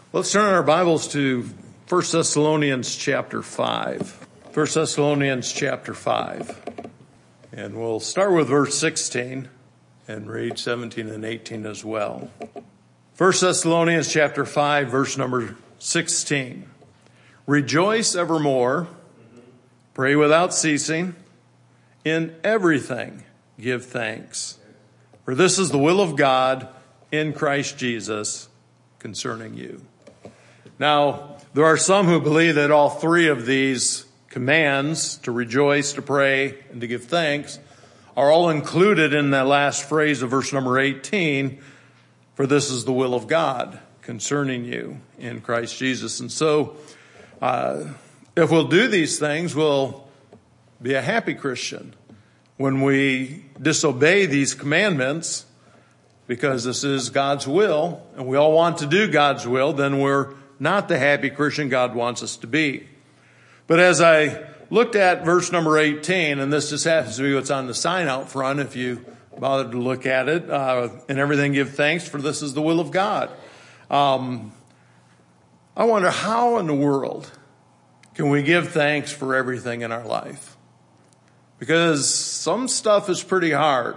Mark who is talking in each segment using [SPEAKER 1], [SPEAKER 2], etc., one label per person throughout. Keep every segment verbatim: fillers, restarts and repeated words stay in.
[SPEAKER 1] Let's turn our Bibles to First Thessalonians chapter five. First Thessalonians chapter five. And we'll start with verse sixteen and read seventeen and eighteen as well. First Thessalonians chapter five, verse number sixteen. Rejoice evermore, pray without ceasing, in everything give thanks. For this is the will of God in Christ Jesus concerning you. Now, there are some who believe that all three of these commands, to rejoice, to pray, and to give thanks, are all included in that last phrase of verse number eighteen, for this is the will of God concerning you in Christ Jesus. And so, uh, if we'll do these things, we'll be a happy Christian. When we disobey these commandments, because this is God's will, and we all want to do God's will, then we're not the happy Christian God wants us to be. But as I looked at verse number eighteen, and this just happens to be what's on the sign out front, if you bothered to look at it, uh, in everything give thanks, for this is the will of God. Um, I wonder, how in the world can we give thanks for everything in our life? Because some stuff is pretty hard,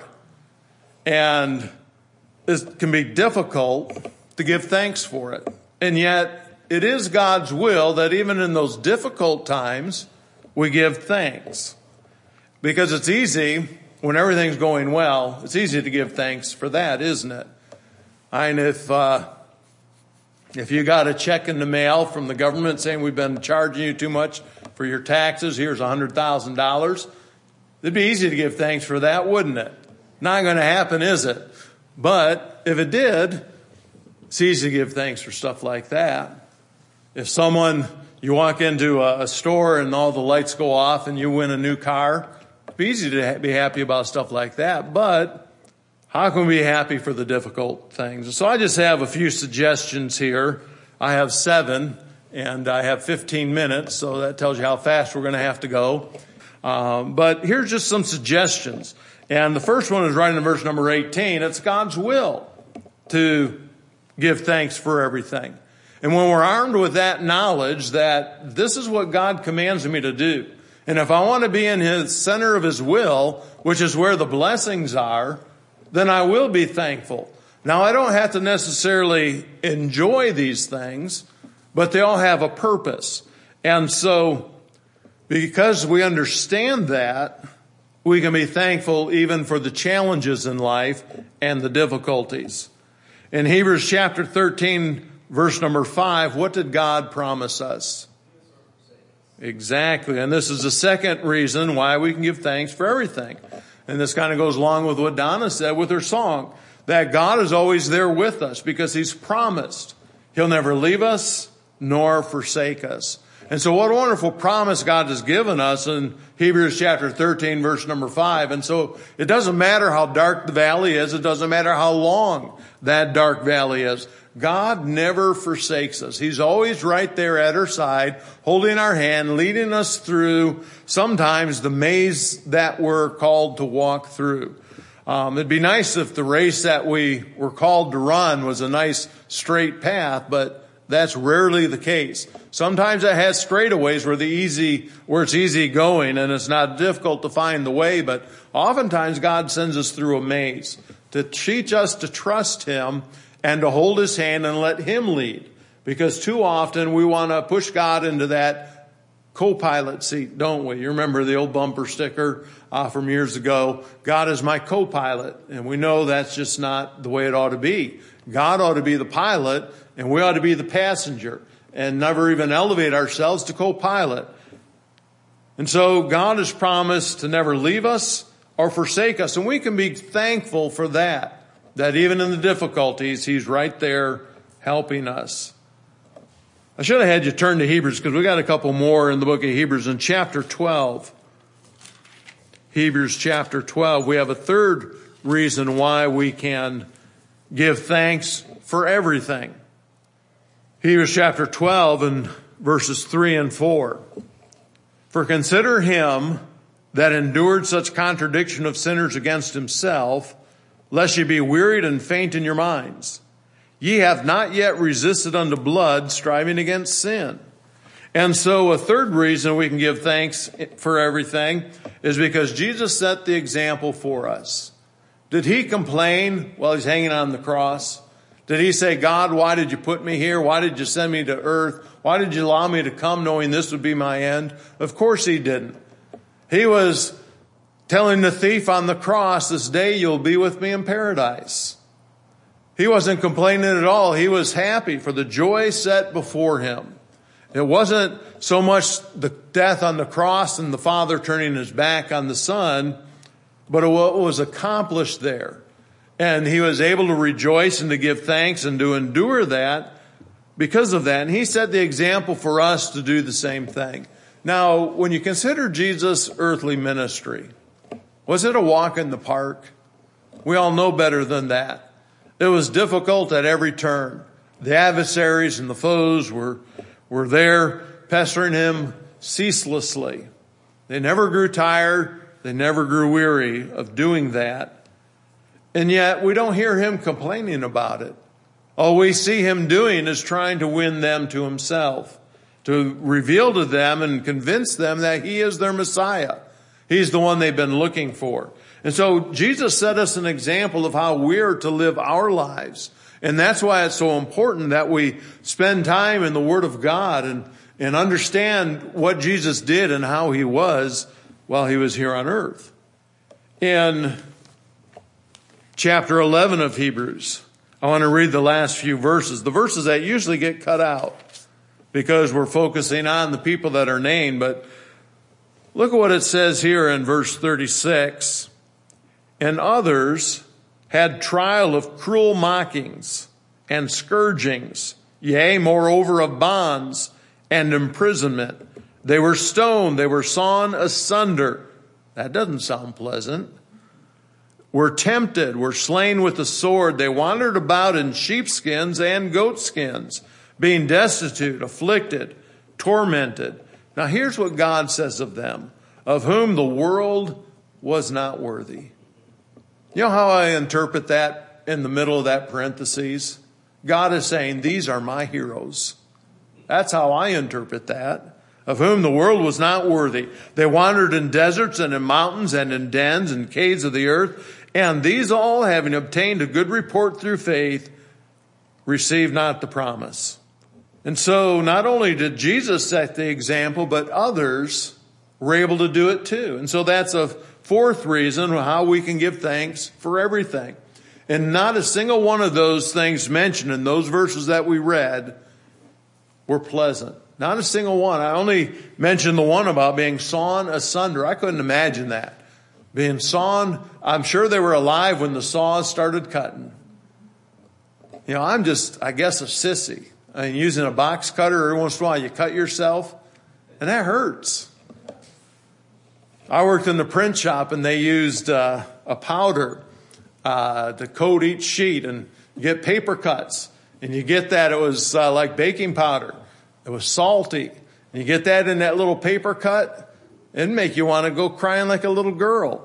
[SPEAKER 1] and it can be difficult to give thanks for it. And yet, it is God's will that even in those difficult times, we give thanks. Because it's easy, when everything's going well, it's easy to give thanks for that, isn't it? And if, uh, if you got a check in the mail from the government saying we've been charging you too much for your taxes, here's one hundred thousand dollars, it'd be easy to give thanks for that, wouldn't it? Not going to happen, is it? But if it did, it's easy to give thanks for stuff like that. If someone, you walk into a store and all the lights go off and you win a new car, it'd be easy to be happy about stuff like that. But how can we be happy for the difficult things? So I just have a few suggestions here. I have seven, and I have fifteen minutes, so that tells you how fast we're going to have to go. Um, but here's just some suggestions. And the first one is right in verse number eighteen. It's God's will to give thanks for everything. And when we're armed with that knowledge that this is what God commands me to do, and if I want to be in His center of His will, which is where the blessings are, then I will be thankful. Now, I don't have to necessarily enjoy these things, but they all have a purpose. And so, because we understand that, we can be thankful even for the challenges in life and the difficulties. In Hebrews chapter thirteen, verse number five, what did God promise us? Exactly. And this is the second reason why we can give thanks for everything. And this kind of goes along with what Donna said with her song, that God is always there with us because He's promised He'll never leave us nor forsake us. And so what a wonderful promise God has given us in Hebrews chapter thirteen, verse number five. And so it doesn't matter how dark the valley is. It doesn't matter how long that dark valley is. God never forsakes us. He's always right there at our side, holding our hand, leading us through sometimes the maze that we're called to walk through. Um, it'd be nice if the race that we were called to run was a nice straight path, but that's rarely the case. Sometimes it has straightaways where the easy, where it's easy going and it's not difficult to find the way, but oftentimes God sends us through a maze to teach us to trust Him and to hold His hand and let Him lead. Because too often we want to push God into that co-pilot seat, don't we? You remember the old bumper sticker uh, from years ago, God is my co-pilot. And we know that's just not the way it ought to be. God ought to be the pilot and we ought to be the passenger and never even elevate ourselves to co-pilot. And so God has promised to never leave us or forsake us. And we can be thankful for that. That even in the difficulties, He's right there helping us. I should have had you turn to Hebrews because we got a couple more in the book of Hebrews. In chapter twelve, Hebrews chapter twelve, we have a third reason why we can give thanks for everything. Hebrews chapter twelve and verses three and four. For consider Him that endured such contradiction of sinners against Himself, lest ye be wearied and faint in your minds. Ye have not yet resisted unto blood, striving against sin. And so a third reason we can give thanks for everything is because Jesus set the example for us. Did he complain while he's hanging on the cross? Did he say, God, why did you put me here? Why did you send me to earth? Why did you allow me to come knowing this would be my end? Of course he didn't. He was telling the thief on the cross, this day you'll be with me in paradise. He wasn't complaining at all. He was happy for the joy set before him. It wasn't so much the death on the cross and the Father turning his back on the Son, but what was accomplished there. And he was able to rejoice and to give thanks and to endure that because of that. And he set the example for us to do the same thing. Now, when you consider Jesus' earthly ministry, was it a walk in the park? We all know better than that. It was difficult at every turn. The adversaries and the foes were, were there pestering him ceaselessly. They never grew tired. They never grew weary of doing that. And yet we don't hear him complaining about it. All we see him doing is trying to win them to himself, to reveal to them and convince them that he is their Messiah. He's the one they've been looking for. And so Jesus set us an example of how we're to live our lives. And that's why it's so important that we spend time in the Word of God and, and understand what Jesus did and how he was while he was here on earth. In chapter eleven of Hebrews, I want to read the last few verses, the verses that usually get cut out because we're focusing on the people that are named. But look at what it says here in verse thirty-six. And others had trial of cruel mockings and scourgings, yea, moreover of bonds and imprisonment. They were stoned, they were sawn asunder. That doesn't sound pleasant. Were tempted, were slain with the sword. They wandered about in sheepskins and goatskins, being destitute, afflicted, tormented. Now here's what God says of them, of whom the world was not worthy. You know how I interpret that in the middle of that parentheses? God is saying, these are my heroes. That's how I interpret that. Of whom the world was not worthy. They wandered in deserts and in mountains and in dens and caves of the earth. And these all, having obtained a good report through faith, received not the promise. And so not only did Jesus set the example, but others were able to do it too. And so that's a fourth reason how we can give thanks for everything. And not a single one of those things mentioned in those verses that we read were pleasant. Not a single one. I only mentioned the one about being sawn asunder. I couldn't imagine that. Being sawn, I'm sure they were alive when the saws started cutting. You know, I'm just, I guess, a sissy. I mean, using a box cutter, every once in a while you cut yourself, and that hurts. I worked in the print shop, and they used uh, a powder uh, to coat each sheet, and you get paper cuts. And you get that, it was uh, like baking powder. It was salty. And you get that in that little paper cut, it'd make you want to go crying like a little girl.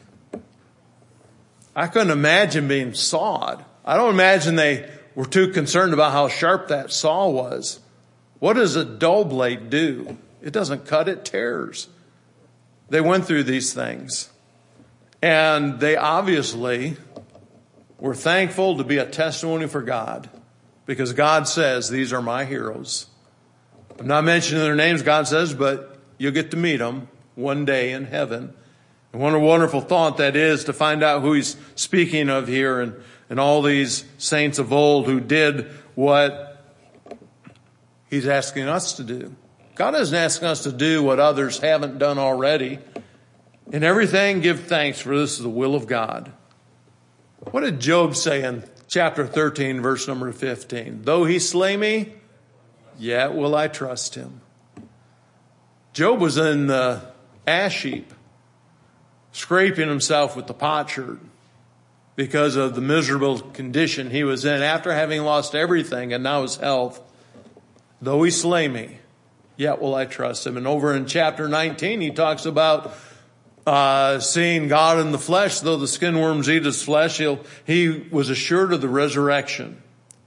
[SPEAKER 1] I couldn't imagine being sawed. I don't imagine they were too concerned about how sharp that saw was. What does a dull blade do? It doesn't cut, it tears. They went through these things. And they obviously were thankful to be a testimony for God. Because God says, these are my heroes. I'm not mentioning their names, God says, but you'll get to meet them one day in heaven. And what a wonderful thought that is to find out who he's speaking of here and, and all these saints of old who did what he's asking us to do. God isn't asking us to do what others haven't done already. In everything, give thanks, for this is the will of God. What did Job say in chapter thirteen, verse number fifteen? Though he slay me, yet will I trust him. Job was in the ash heap, scraping himself with the potsherd because of the miserable condition he was in after having lost everything and now his health. Though he slay me, yet will I trust him. And over in chapter nineteen, he talks about uh, seeing God in the flesh. Though the skin worms eat his flesh, he'll, he was assured of the resurrection.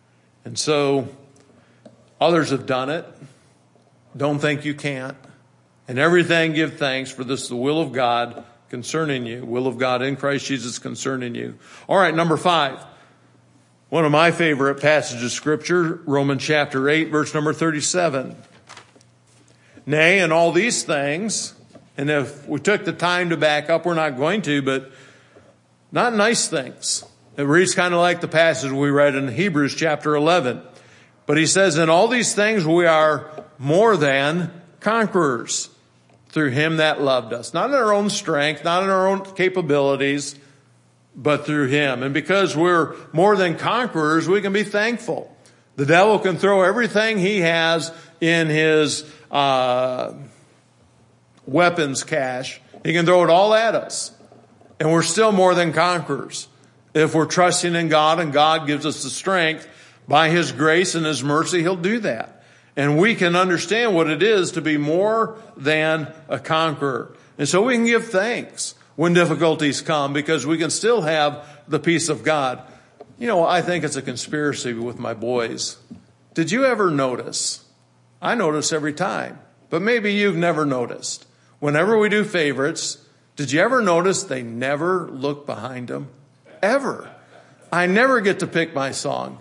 [SPEAKER 1] And so others have done it. Don't think you can't. And everything give thanks, for this is the will of God concerning you. Will of God in Christ Jesus concerning you. All right, number five. One of my favorite passages of Scripture, Romans chapter eight, verse number thirty-seven. Nay, in all these things, and if we took the time to back up, we're not going to, but not nice things. It reads kind of like the passage we read in Hebrews chapter eleven. But he says, in all these things we are more than conquerors through him that loved us. Not in our own strength, not in our own capabilities, but through him. And because we're more than conquerors, we can be thankful. The devil can throw everything he has in his uh, weapons cache. He can throw it all at us. And we're still more than conquerors if we're trusting in God, and God gives us the strength. By his grace and his mercy, he'll do that. And we can understand what it is to be more than a conqueror. And so we can give thanks when difficulties come, because we can still have the peace of God. You know, I think it's a conspiracy with my boys. Did you ever notice? I notice every time, but maybe you've never noticed. Whenever we do favorites, did you ever notice they never look behind them? Ever. I never get to pick my song.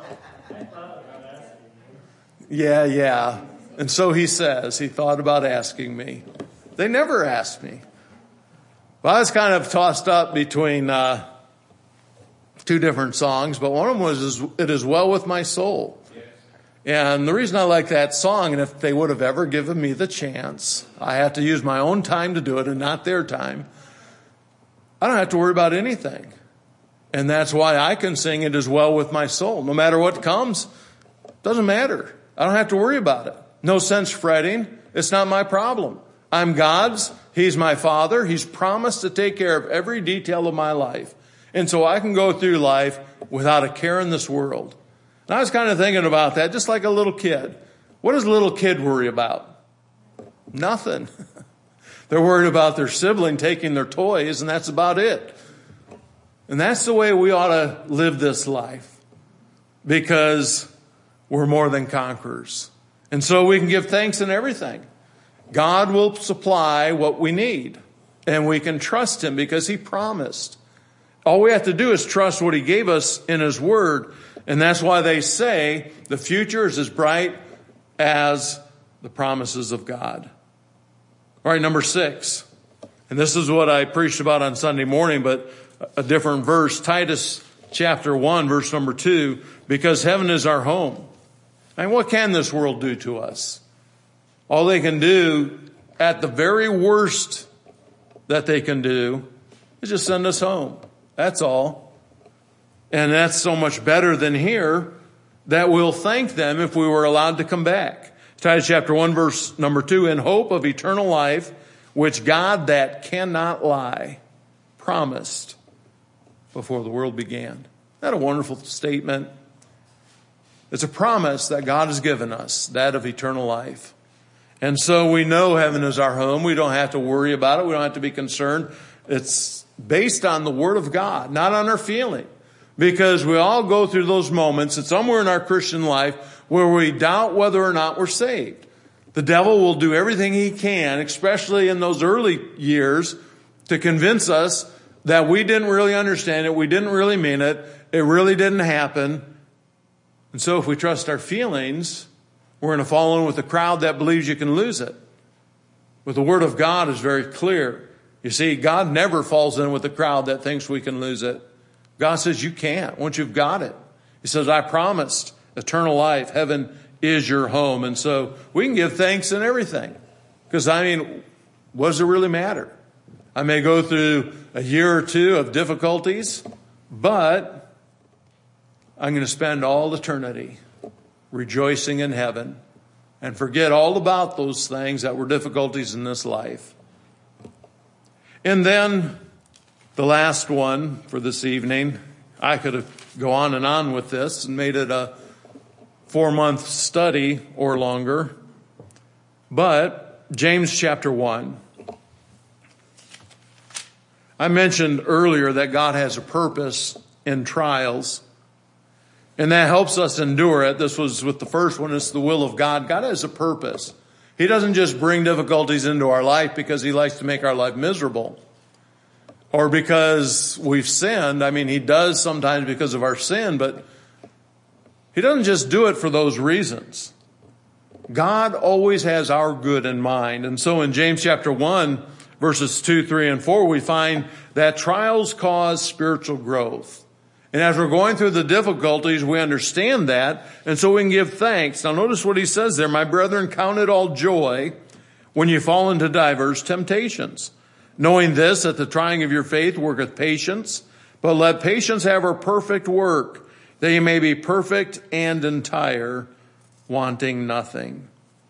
[SPEAKER 1] Yeah, yeah. And so he says, he thought about asking me. They never asked me. Well, I was kind of tossed up between uh, two different songs, but one of them was It Is Well With My Soul. And the reason I like that song, and if they would have ever given me the chance, I have to use my own time to do it and not their time, I don't have to worry about anything. And that's why I can sing It Is Well With My Soul. No matter what comes, doesn't matter. I don't have to worry about it. No sense fretting. It's not my problem. I'm God's. He's my Father. He's promised to take care of every detail of my life. And so I can go through life without a care in this world. And I was kind of thinking about that, just like a little kid. What does a little kid worry about? Nothing. They're worried about their sibling taking their toys, and that's about it. And that's the way we ought to live this life, because we're more than conquerors. And so we can give thanks in everything. God will supply what we need, and we can trust him because he promised. All we have to do is trust what he gave us in his word. And that's why they say the future is as bright as the promises of God. All right, number six. And this is what I preached about on Sunday morning, but a different verse. Titus chapter one, verse number two. Because heaven is our home. And what can this world do to us? All they can do, at the very worst that they can do, is just send us home. That's all. And that's so much better than here that we'll thank them if we were allowed to come back. Titus chapter one, verse number two, in hope of eternal life, which God that cannot lie promised before the world began. Isn't that a wonderful statement? It's a promise that God has given us, that of eternal life. And so we know heaven is our home. We don't have to worry about it. We don't have to be concerned. It's based on the Word of God, not on our feeling. Because we all go through those moments, and somewhere in our Christian life, where we doubt whether or not we're saved. The devil will do everything he can, especially in those early years, to convince us that we didn't really understand it, we didn't really mean it, it really didn't happen. And so if we trust our feelings, we're going to fall in with a crowd that believes you can lose it. But the Word of God is very clear. You see, God never falls in with a crowd that thinks we can lose it. God says you can't once you've got it. He says, I promised eternal life. Heaven is your home. And so we can give thanks in everything. Because, I mean, what does it really matter? I may go through a year or two of difficulties, but I'm going to spend all eternity rejoicing in heaven and forget all about those things that were difficulties in this life. And then the last one for this evening, I could have go on and on with this and made it a four-month study or longer. But James chapter one. I mentioned earlier that God has a purpose in trials. And that helps us endure it. This was with the first one. It's the will of God. God has a purpose. He doesn't just bring difficulties into our life because he likes to make our life miserable or because we've sinned. I mean, he does sometimes because of our sin, but he doesn't just do it for those reasons. God always has our good in mind. And so in James chapter one, verses two, three, and four, we find that trials cause spiritual growth. And as we're going through the difficulties, we understand that, and so we can give thanks. Now notice what he says there. My brethren, count it all joy when you fall into divers temptations, knowing this, that the trying of your faith worketh patience, but let patience have her perfect work, that you may be perfect and entire, wanting nothing.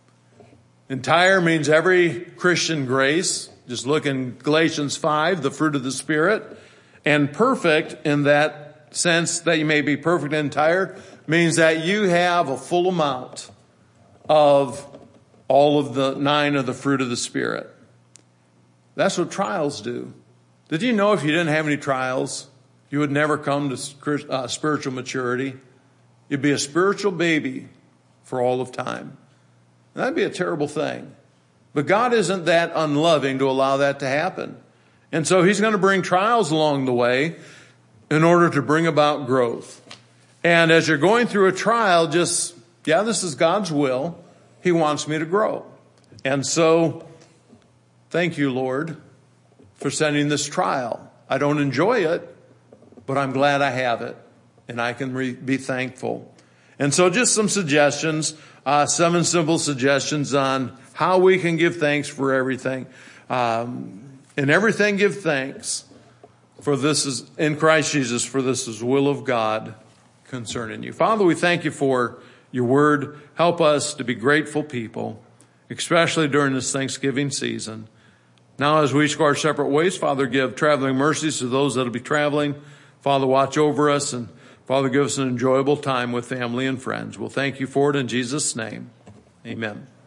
[SPEAKER 1] Entire means every Christian grace. Just look in Galatians five, the fruit of the Spirit. And perfect in that sense, that you may be perfect and entire, means that you have a full amount of all of the nine of the fruit of the Spirit. That's what trials do. Did you know if you didn't have any trials, you would never come to uh, spiritual maturity? You'd be a spiritual baby for all of time. And that'd be a terrible thing. But God isn't that unloving to allow that to happen. And so he's going to bring trials along the way in order to bring about growth. And as you're going through a trial, just, yeah, this is God's will. He wants me to grow. And so, thank you, Lord, for sending this trial. I don't enjoy it, but I'm glad I have it, and I can re- be thankful. And so just some suggestions, uh, seven simple suggestions on how we can give thanks for everything. Um, in everything, give thanks. For this is in Christ Jesus, for this is the will of God concerning you. Father, we thank you for your word. Help us to be grateful people, especially during this Thanksgiving season. Now, as we each go our separate ways, Father, give traveling mercies to those that will be traveling. Father, watch over us, and Father, give us an enjoyable time with family and friends. We'll thank you for it in Jesus' name. Amen.